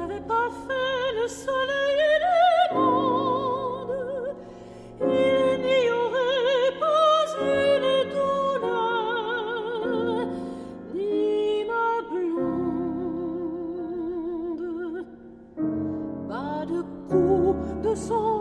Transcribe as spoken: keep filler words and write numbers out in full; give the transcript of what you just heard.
n'avais pas fait le soleil et le monde, il n'y aurait pas une douleur, ni ma blonde. Pas de coup de son